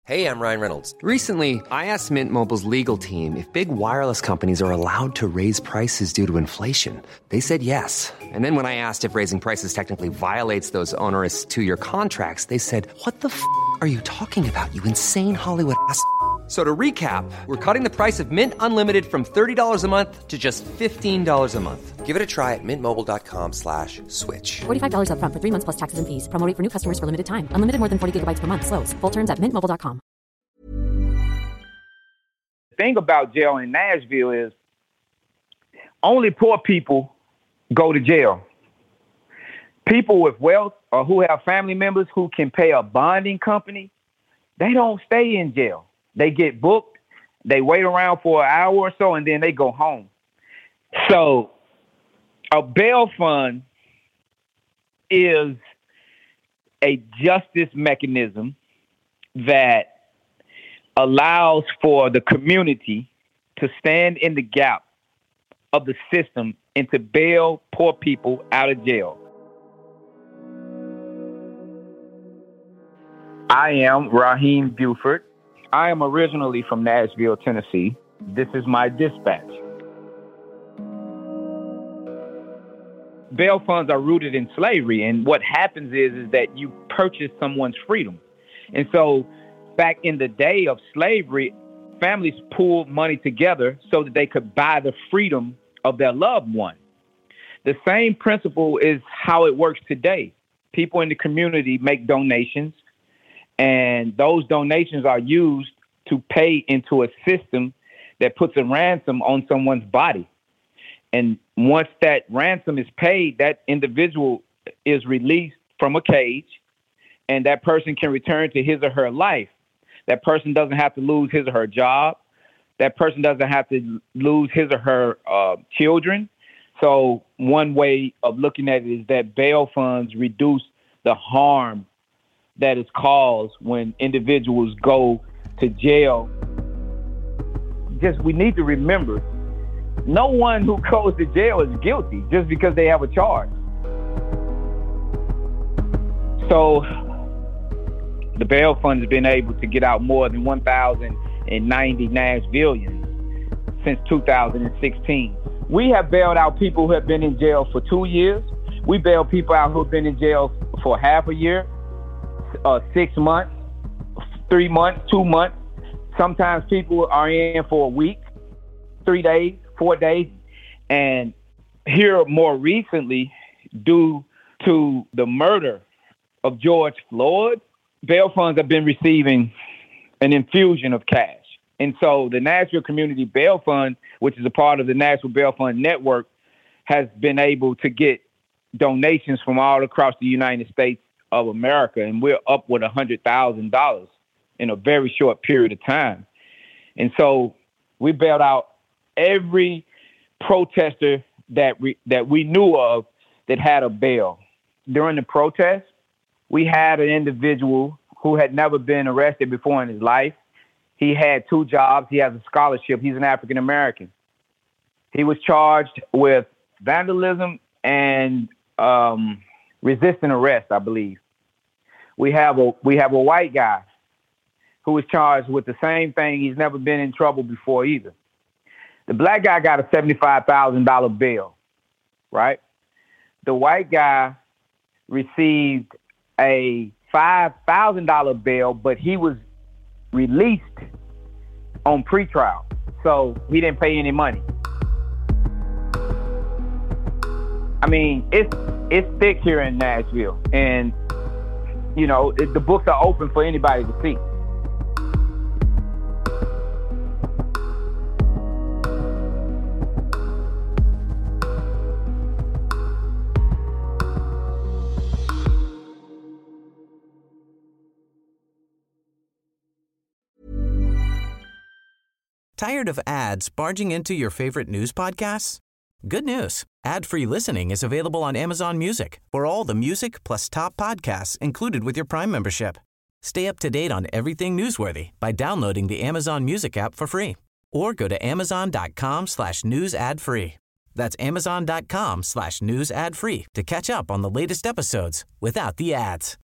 Hey, I'm Ryan Reynolds. Recently, I asked Mint Mobile's legal team if big wireless companies are allowed to raise prices due to inflation. They said yes. And then when I asked if raising prices technically violates those onerous two-year contracts, they said, "What the f*** are you talking about, you insane Hollywood ass?" So to recap, we're cutting the price of Mint Unlimited from $30 a month to just $15 a month. Give it a try at mintmobile.com/switch. $45 up front for 3 months plus taxes and fees. Promo rate for new customers for limited time. Unlimited more than 40 gigabytes per month. Slows full terms at mintmobile.com. The thing about jail in Nashville is only poor people go to jail. People with wealth or who have family members who can pay a bonding company, they don't stay in jail. They get booked, they wait around for an hour or so, and then they go home. So a bail fund is a justice mechanism that allows for the community to stand in the gap of the system and to bail poor people out of jail. I am Raheem Buford. I am originally from Nashville, Tennessee. This is my dispatch. Bail funds are rooted in slavery, and what happens is that you purchase someone's freedom. And so back in the day of slavery, families pooled money together so that they could buy the freedom of their loved one. The same principle is how it works today. People in the community make donations, and those donations are used to pay into a system that puts a ransom on someone's body. And once that ransom is paid, that individual is released from a cage, and that person can return to his or her life. That person doesn't have to lose his or her job. That person doesn't have to lose his or her children. So one way of looking at it is that bail funds reduce the harm that is caused when individuals go to jail. Just we need to remember, no one who goes to jail is guilty just because they have a charge. So the bail fund has been able to get out more than 1,090 Nashvillians since 2016. We have bailed out people who have been in jail for 2 years. We bail people out who have been in jail for half a year, 6 months, 3 months, 2 months. Sometimes people are in for a week, 3 days, 4 days. And here more recently, due to the murder of George Floyd, bail funds have been receiving an infusion of cash. And so the Nashville Community Bail Fund, which is a part of the Nashville Bail Fund Network, has been able to get donations from all across the United States of America. And we're up with $100,000 in a very short period of time. And so we bailed out every protester that we knew of that had a bail. During the protest, we had an individual who had never been arrested before in his life. He had 2 jobs. He has a scholarship. He's an African American. He was charged with vandalism and resisting arrest, I believe. We have a white guy who was charged with the same thing. He's never been in trouble before either. The black guy got a $75,000 bail, right? The white guy received a $5,000 bail, but he was released on pretrial, so he didn't pay any money. I mean, it's thick here in Nashville, and you know the books are open for anybody to see. Tired of ads barging into your favorite news podcasts? Good news. Ad-free listening is available on Amazon Music for all the music plus top podcasts included with your Prime membership. Stay up to date on everything newsworthy by downloading the Amazon Music app for free or go to amazon.com/news ad free. That's amazon.com/news ad free to catch up on the latest episodes without the ads.